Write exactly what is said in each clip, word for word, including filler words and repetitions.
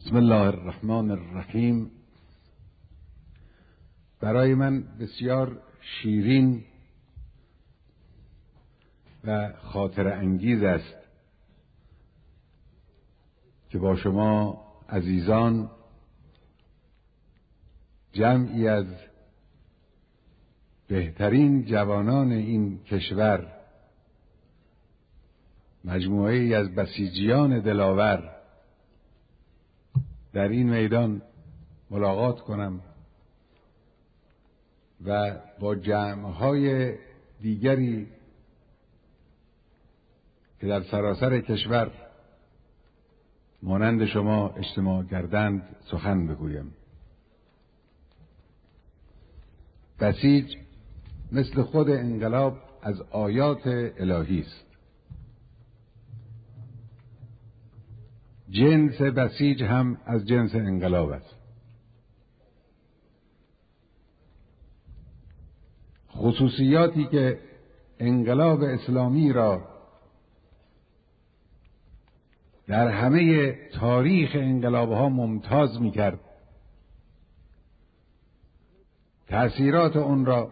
بسم الله الرحمن الرحیم. برای من بسیار شیرین و خاطر انگیز است که با شما عزیزان، جمعی از بهترین جوانان این کشور، مجموعه‌ای از بسیجیان دلاور، در این میدان ملاقات کنم و با جمع‌های دیگری که در سراسر کشور مانند شما اجتماع کردند سخن بگویم. بسیج مثل خود انقلاب از آیات الهی است. جنس بسیج هم از جنس انقلاب است. خصوصیاتی که انقلاب اسلامی را در همه تاریخ انقلابها ممتاز می‌کرد، تأثیرات اون را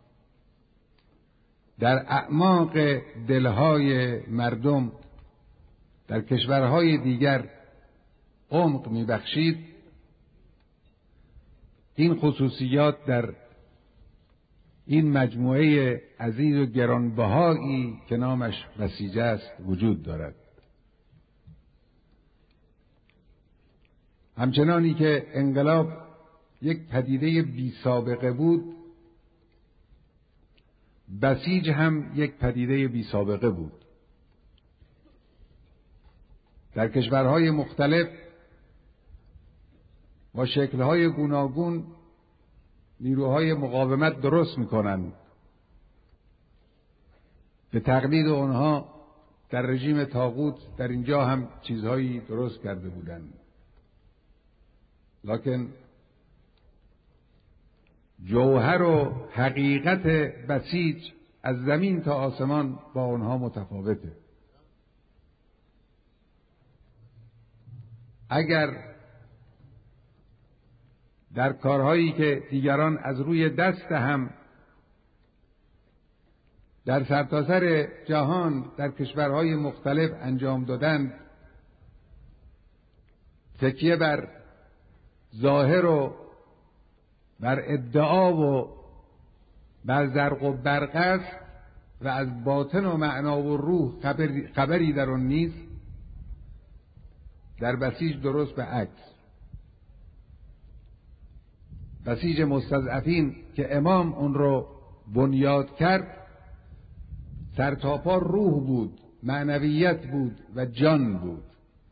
در اعماق دلهای مردم در کشورهای دیگر عمق می‌بخشید. این خصوصیات در این مجموعه عزیز و گرانبهایی که نامش بسیج است وجود دارد. همچنانی که انقلاب یک پدیده بی سابقه بود، بسیج هم یک پدیده بی سابقه بود. در کشورهای مختلف با شکل‌های گوناگون نیروهای مقاومت درست می‌کنند. به تقلید آنها در رژیم طاغوت در اینجا هم چیزهایی درست کرده بودند، لکن جوهر و حقیقت بسیج از زمین تا آسمان با آنها متفاوته. اگر در کارهایی که دیگران از روی دست هم در سرتاسر جهان در کشورهای مختلف انجام دادند، تکیه بر ظاهر و بر ادعا و بر زرق و برق است و از باطن و معنا و روح خبری, خبری در آن نیست، در بسیج درست به عکس. بسیج مستضعفین که امام اون رو بنیاد کرد، سرتاپا روح بود، معنویت بود و جان بود.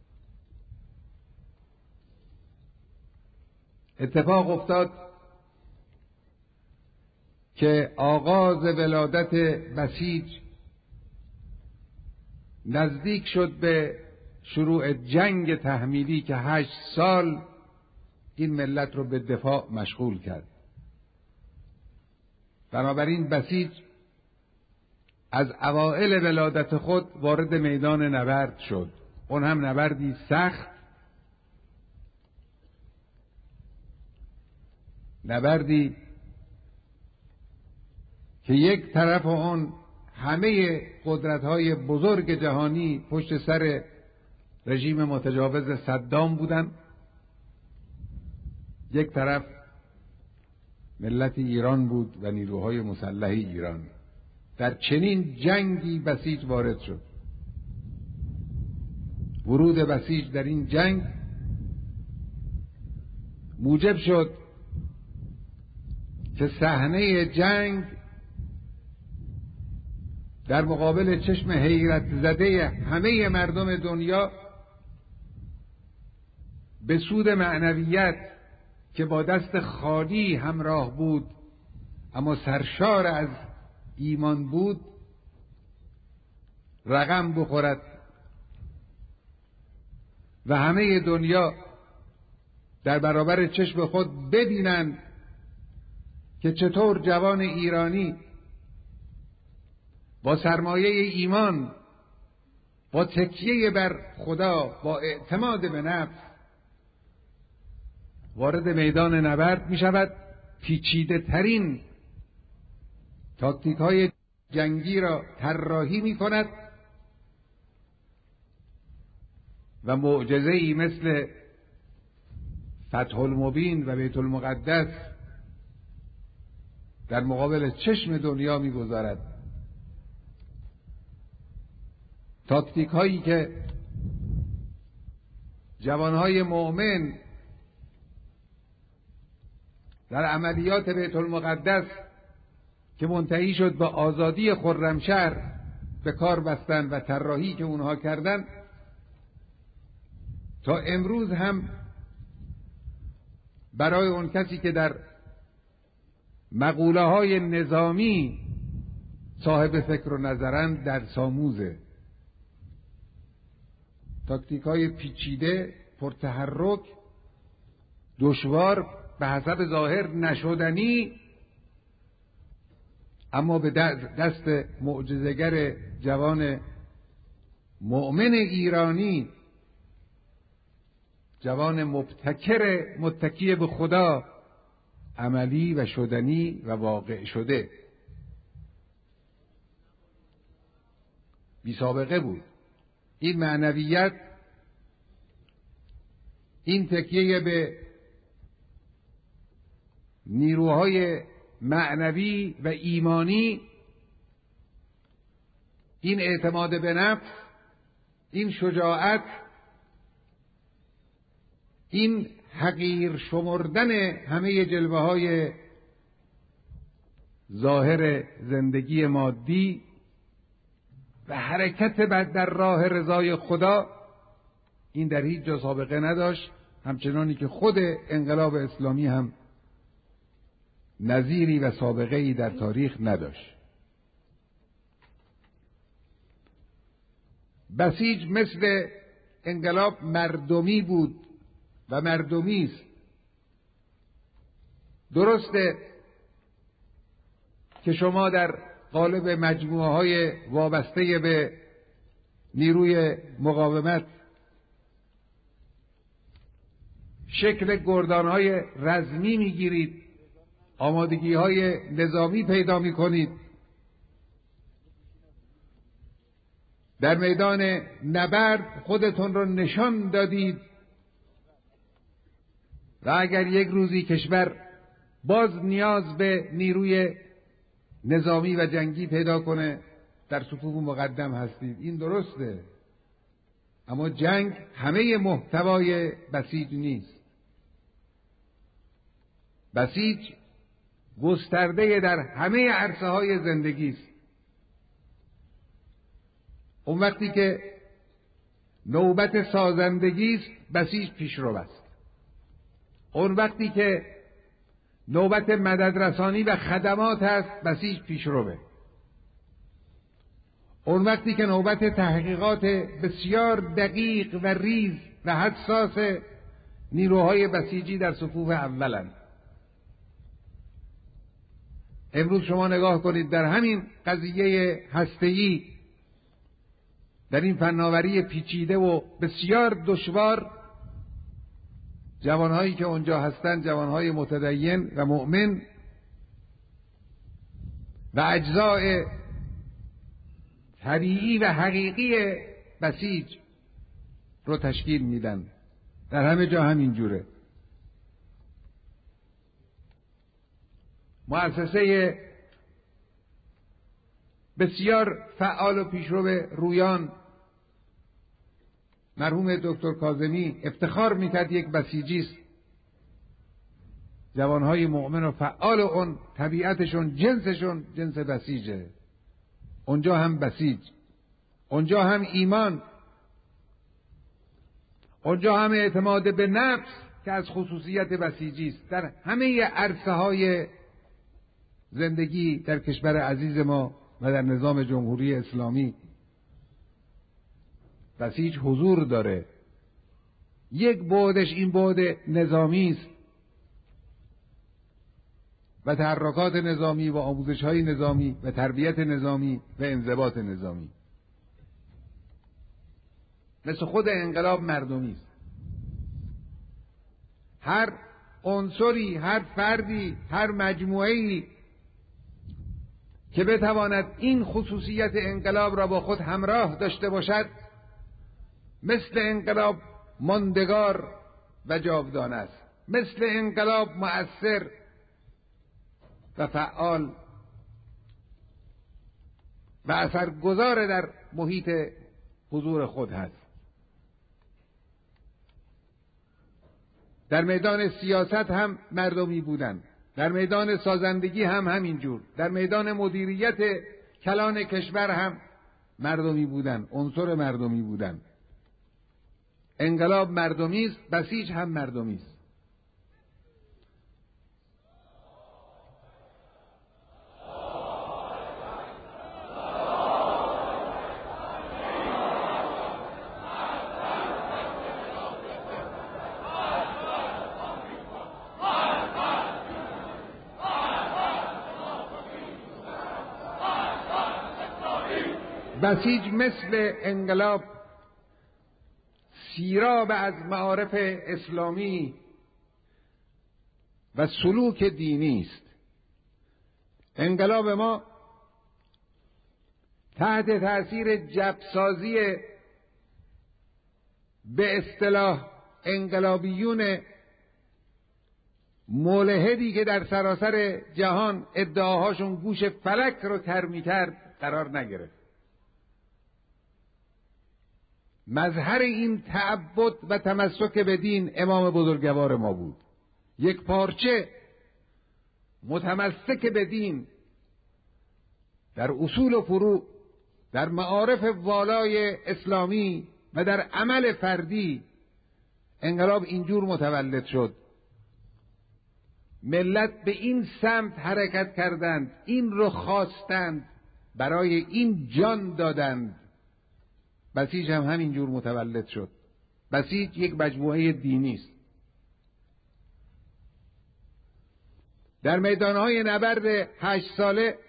اتفاق افتاد که آغاز ولادت بسیج نزدیک شد به شروع جنگ تحمیلی که هشت سال این ملت رو به دفاع مشغول کرد. بنابراین بسیج از اوائل ولادت خود وارد میدان نبرد شد. اون هم نبردی سخت، نبردی که یک طرف اون همه قدرت‌های بزرگ جهانی پشت سر رژیم متجاوز صدام بودن، یک طرف ملت ایران بود و نیروهای مسلح ایران. در چنین جنگی بسیج وارد شد. ورود بسیج در این جنگ موجب شد که صحنه جنگ در مقابل چشم حیرت زده همه مردم دنیا به سود معنویت که با دست خالی همراه بود اما سرشار از ایمان بود رقم بخورد و همه دنیا در برابر چشم خود ببینند که چطور جوان ایرانی با سرمایه ایمان، با تکیه بر خدا، با اعتماد به نفس وارد میدان نبرد می شود، پیچیده ترین تاکتیک های جنگی را طراحی می کند و معجزه‌ای مثل فتح المبین و بیت المقدس در مقابل چشم دنیا می گذارد. تاکتیک هایی که جوانهای مؤمن در عملیات بیت المقدس که منتهی شد به آزادی خرمشهر به کار بستن و طراحی که اونها کردن، تا امروز هم برای اون کسی که در مقوله های نظامی صاحب فکر و نظرند در ساموزه. تاکتیک های پیچیده، پرتحرک، دشوار، به حسب ظاهر نشدنی، اما به دست معجزه‌گر جوان مؤمن ایرانی، جوان مبتکر متکی به خدا، عملی و شدنی و واقع شده، بی سابقه بود. این معنویت، این تکیه به نیروهای معنوی و ایمانی، این اعتماد به نفس، این شجاعت، این حقیر شمردن همه جلوه های ظاهر زندگی مادی و حرکت در راه رضای خدا، این در هیچ جا سابقه نداشت، همچنانی که خود انقلاب اسلامی هم نظیری و سابقه‌ای در تاریخ نداشت. بسیج مثل انقلاب مردمی بود و مردمی است. درسته که شما در قالب مجموعه های وابسته به نیروی مقاومت شکل گردان های رزمی میگیرید، آمادگی های نظامی پیدا میکنید، در میدان نبرد خودتون رو نشان دادید و اگر یک روزی کشور باز نیاز به نیروی نظامی و جنگی پیدا کنه در صفوف مقدم هستید. این درسته، اما جنگ همه محتوای بسیج نیست. بسیج گسترده در همه عرصه های زندگی است. اون وقتی که نوبت سازندگی است، بسیج پیشرو است. اون وقتی که نوبت مددرسانی و خدمات است، بسیج پیشروه. اون وقتی که نوبت تحقیقات بسیار دقیق و ریز و حساس نیروهای بسیجی در صفوف اولند. امروز شما نگاه کنید در همین قضیه هسته‌ای، در این فناوری پیچیده و بسیار دشوار، جوانهایی که اونجا هستند جوانهای متدین و مؤمن و اجزاء طبیعی و حقیقی بسیج رو تشکیل میدن. در همه جا همین جوره. مؤسسه بسیار فعال و پیشرو رویان مرحوم دکتر کاظمی افتخار میکرد یک بسیجیست. جوانهای مؤمن و فعال اون طبیعتشون جنسشون جنس بسیجه. اونجا هم بسیج، اونجا هم ایمان، اونجا هم اعتماد به نفس که از خصوصیت بسیجیست. در همه عرصه های زندگی در کشور عزیز ما و در نظام جمهوری اسلامی بسیج حضور داره. یک بعدش این بعد نظامی است و تحرکات نظامی و آموزش‌های نظامی و تربیت نظامی و انضباط نظامی. مثل خود انقلاب مردمی است. هر عنصری، هر فردی، هر مجموعه‌ای که بتواند این خصوصیت انقلاب را با خود همراه داشته باشد، مثل انقلاب ماندگار و جاودانه است، مثل انقلاب مؤثر و فعال و اثرگذار در محیط حضور خود هست. در میدان سیاست هم مردمی بودند، در میدان سازندگی هم همینجور، در میدان مدیریت کلان کشور هم مردمی بودند، عنصر مردمی بودند. انقلاب مردمی است، بسیج هم مردمی است. بسیج مثل انقلاب سیراب از معارف اسلامی و سلوک دینی است. انقلاب ما تحت تأثیر جبسازی به اصطلاح انقلابیون ملحدی که در سراسر جهان ادعاهاشون گوش فلک رو کر می‌کرد قرار نگرفت. مظهر این تعبد و تمسک به دین امام بزرگوار ما بود، یک پارچه متمسک به دین در اصول و فروع، در معارف والای اسلامی و در عمل فردی. انقلاب اینجور متولد شد. ملت به این سمت حرکت کردند، این رو خواستند، برای این جان دادند. بسیج هم همینجور متولد شد. بسیج یک مجموعه دینی است. در میدانهای نبرد هشت ساله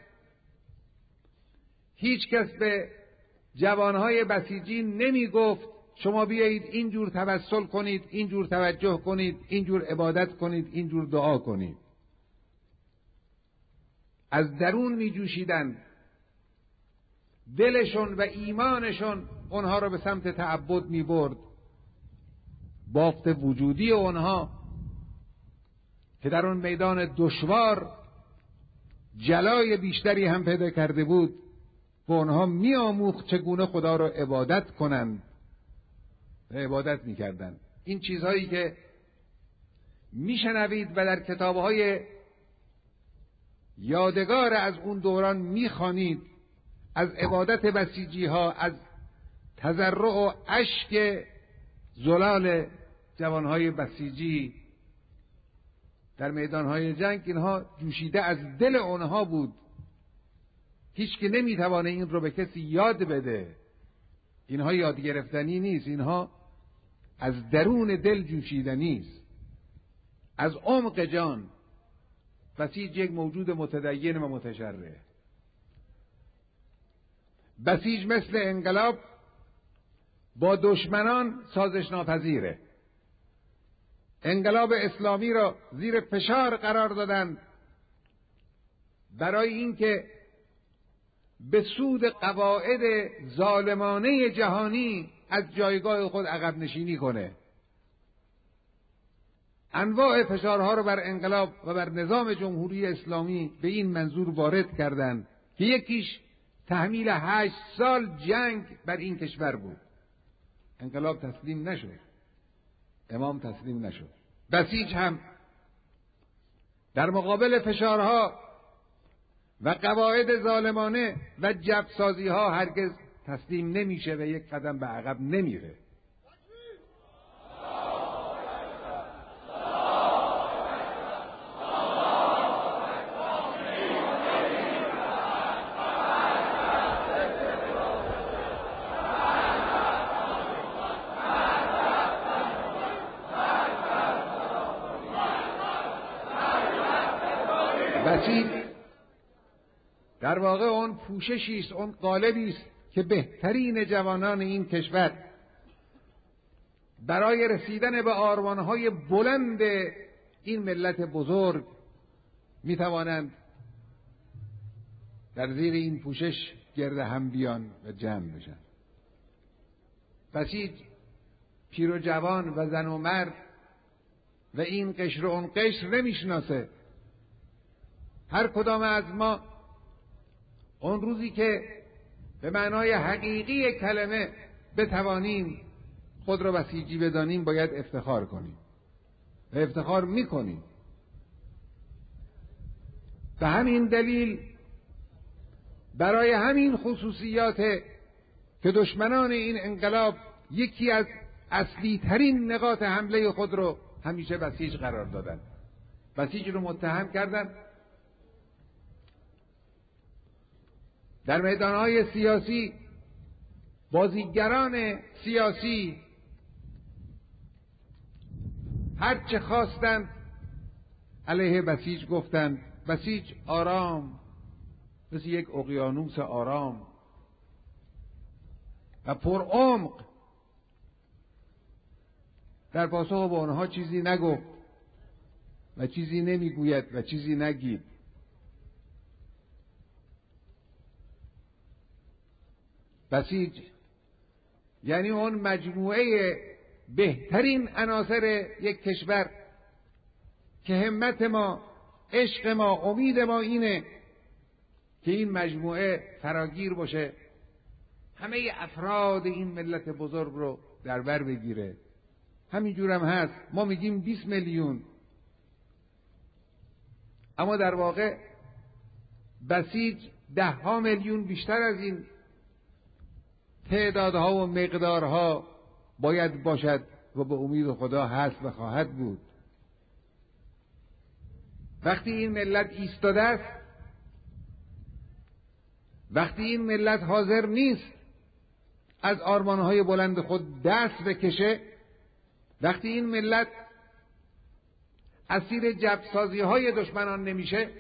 هیچ کس به جوانهای بسیجی نمی گفت شما بیایید اینجور توسل کنید، اینجور توجه کنید، اینجور عبادت کنید، اینجور دعا کنید. از درون می جوشیدند. دلشون و ایمانشون اونها رو به سمت تعبد می برد. بافت وجودی اونها که در اون میدان دشوار جلای بیشتری هم پیدا کرده بود، به اونها می آموخت چگونه خدا رو عبادت کنند و عبادت می کردند. این چیزهایی که می شنوید و در کتابهای یادگار از اون دوران می خوانید، از عبادت بسیجی ها، از تضرع و اشک زلال جوانهای بسیجی در میدانهای جنگ، اینها جوشیده از دل اونها بود. هیچ که نمیتوانه این رو به کسی یاد بده. اینها یاد گرفتنی نیست، اینها از درون دل جوشیدنی است، از عمق جان. بسیج یک موجود متدین و متشرع. بسیج مثل انقلاب با دشمنان سازش ناپذیره. انقلاب اسلامی را زیر فشار قرار دادند برای اینکه به سود قواعد ظالمانه جهانی از جایگاه خود عقب نشینی کنه. انواع فشارها رو بر انقلاب و بر نظام جمهوری اسلامی به این منظور وارد کردند که یکیش تحمیل هشت سال جنگ بر این کشور بود. انقلاب تسلیم نشد، امام تسلیم نشد. بسیج هم در مقابل فشارها و قواعد ظالمانه و جبسازی ها هرگز تسلیم نمیشه و یک قدم به عقب نمیره. بسیج در واقع اون پوششی است، اون قالبی است که بهترین جوانان این کشور برای رسیدن به آرمانهای بلند این ملت بزرگ می توانند در زیر این پوشش گرد هم بیان و جمع بشن. بسیج پیر و جوان و زن و مرد و این قشر و اون قشر نمیشناسه. هر کدام از ما اون روزی که به معنای حقیقی کلمه بتوانیم خود را بسیجی بدانیم باید افتخار کنیم و افتخار میکنیم. به همین دلیل برای همین خصوصیات که دشمنان این انقلاب یکی از اصلی ترین نقاط حمله خود رو همیشه بسیج قرار دادن، بسیج رو متهم کردن. در میدانهای سیاسی بازیگران سیاسی هر چه خواستند علیه بسیج گفتند. بسیج آرام مثل یک اقیانوس آرام و پرعمق در پاسخ به آنها چیزی نگفت و چیزی نمیگوید و چیزی نگید. بسیج یعنی اون مجموعه بهترین عناصر یک کشور که همت ما، عشق ما، امید ما اینه که این مجموعه فراگیر باشه، همه افراد این ملت بزرگ رو در بر بگیره. همینجور هم هست. ما میگیم بیست میلیون، اما در واقع بسیج ده ها میلیون بیشتر از این تعدادها و مقدارها باید باشد و به امید خدا هست و خواهد بود. وقتی این ملت ایستاده است، وقتی این ملت حاضر نیست از آرمانهای بلند خود دست بکشه، وقتی این ملت اسیر جبرسازی های دشمنان نمیشه،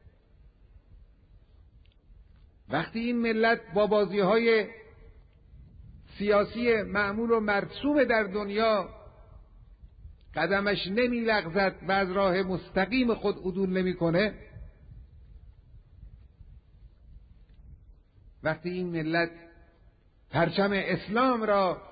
وقتی این ملت با بازی های سیاسی معمول و مرسوم در دنیا قدمش نمی لغزد و از راه مستقیم خود عدول نمی کنه، وقتی این ملت پرچم اسلام را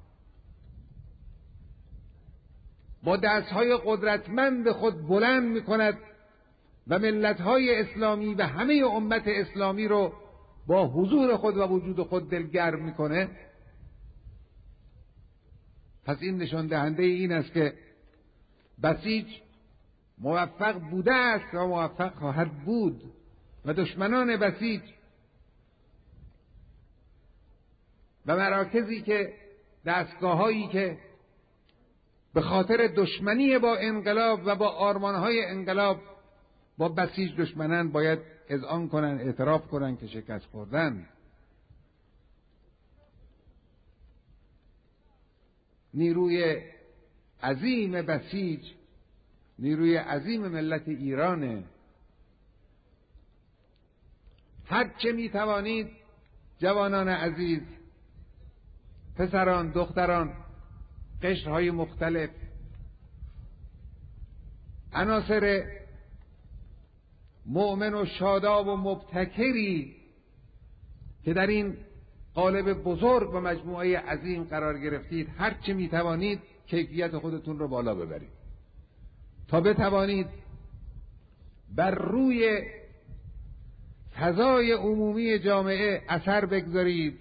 با دستهای قدرتمند خود بلند می کند و ملتهای اسلامی و همه امت اسلامی رو با حضور خود و وجود خود دلگرم می کنه، پس این نشان دهنده این است که بسیج موفق بوده است و موفق خواهد بود و دشمنان بسیج و مراکزی که دستگاه‌هایی که به خاطر دشمنی با انقلاب و با آرمانهای انقلاب با بسیج دشمنان باید اذعان کنن، اعتراف کنن که شکست خوردن. نیروی عظیم بسیج نیروی عظیم ملت ایرانه. هر چه می توانید جوانان عزیز، پسران، دختران، قشرهای مختلف، عناصر مؤمن و شاداب و مبتکری که در این قالب بزرگ و مجموعه عظیم قرار گرفتید، هر چه می توانید کیفیت خودتون رو بالا ببرید تا بتوانید بر روی فضای عمومی جامعه اثر بگذارید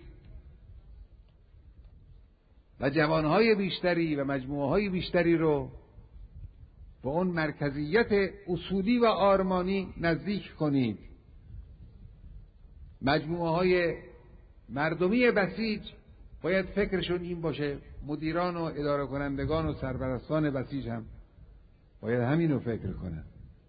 و جوانهای بیشتری و مجموعهای بیشتری رو به اون مرکزیت اصولی و آرمانی نزدیک کنید. مجموعهای مردمی بسیج باید فکرشون این باشه، مدیران و اداره کنندگان و سرپرستان بسیج هم باید همین رو فکر کنن.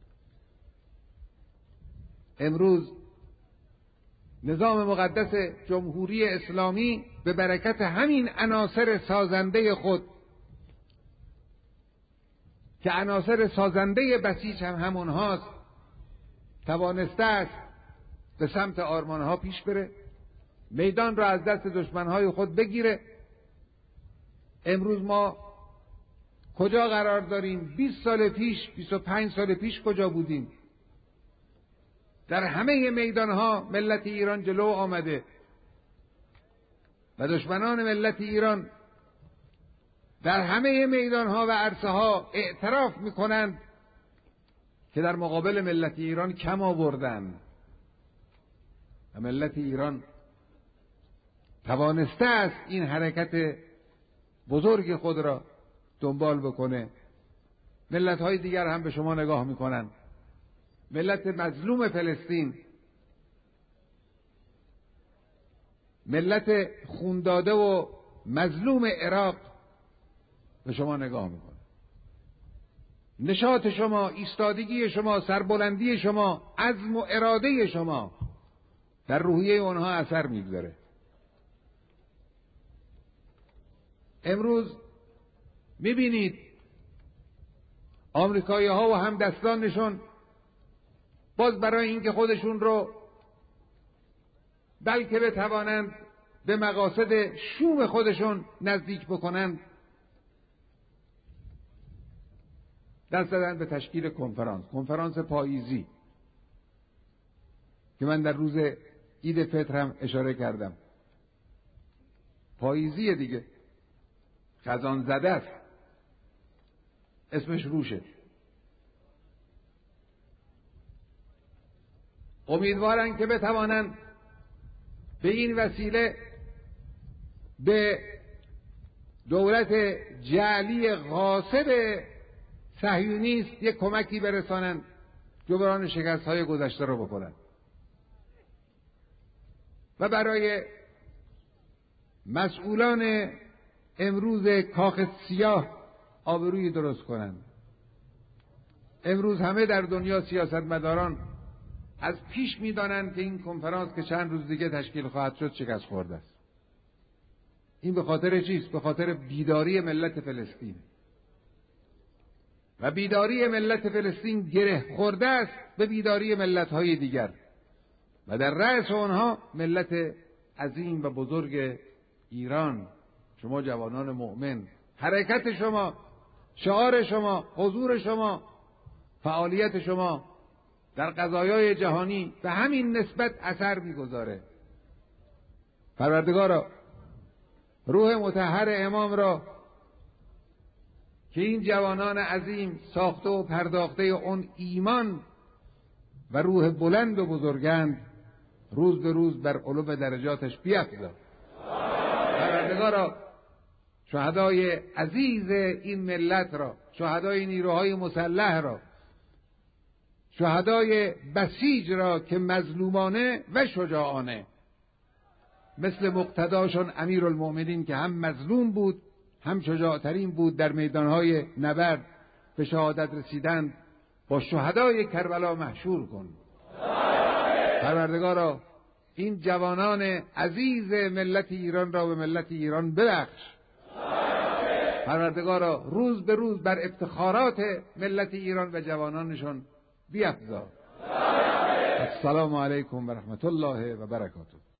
امروز نظام مقدس جمهوری اسلامی به برکت همین عناصر سازنده خود که عناصر سازنده بسیج هم همون هاست، توانسته است به سمت آرمانها پیش بره، میدان را از دست دشمنهای خود بگیره. امروز ما کجا قرار داریم؟ بیست سال پیش، بیست و پنج سال پیش کجا بودیم؟ در همه میدانها ملت ایران جلو آمده و دشمنان ملت ایران در همه میدانها و عرصه ها اعتراف میکنند که در مقابل ملت ایران کم آوردند و ملت ایران توانسته است این حرکت بزرگ خود را دنبال بکنه. ملت های دیگر هم به شما نگاه میکنند. ملت مظلوم فلسطین، ملت خونداده و مظلوم عراق به شما نگاه میکنه. نشاط شما، ایستادگی شما، سربلندی شما، عزم و اراده شما در روحیه اونها اثر میگذاره. امروز میبینید آمریکایی ها و همدستانشون باز برای اینکه خودشون رو بلکه بتوانند به مقاصد شوم خودشون نزدیک بکنند دست زدن به تشکیل کنفرانس کنفرانس پاییزی که من در روز عید فطر هم اشاره کردم. پاییزی دیگه، خزان زده است، اسمش روشه. امیدوارن که بتوانند به این وسیله به دولت جعلی غاصب صهیونیست یک کمکی برسانند، جبران شکست‌های گذشته را بکنند و برای مسئولان امروز کاخ سیاه آبرویی درست کنند. امروز همه در دنیا سیاستمداران از پیش می‌دانند که این کنفرانس که چند روز دیگه تشکیل خواهد شد شکست خورده است. این به خاطر چیست؟ به خاطر بیداری ملت فلسطین. و بیداری ملت فلسطین گره خورده است به بیداری ملت‌های دیگر و در رأس آنها ملت عظیم و بزرگ ایران. شما جوانان مؤمن، حرکت شما، شعار شما، حضور شما، فعالیت شما در قضایای جهانی به همین نسبت اثر می‌گذاره. پروردگارا روح مطهر امام را که این جوانان عظیم ساخته و پرداخته اون ایمان و روح بلند و بزرگند، روز به روز بر علو درجاتش بیفزا. پروردگارا شهدای عزیز این ملت را، شهدای نیروهای مسلح را، شهدای بسیج را که مظلومانه و شجاعانه مثل مقتداشون امیرالمؤمنین که هم مظلوم بود هم شجاعترین بود در میدانهای نبرد به شهادت رسیدند، با شهدای کربلا محشور کن. پروردگارا این جوانان عزیز ملت ایران را به ملت ایران ببخش. پروردگارا روز به روز بر افتخارات ملت ایران و جوانانشان بیفزا. السلام علیکم و رحمت الله و برکاته.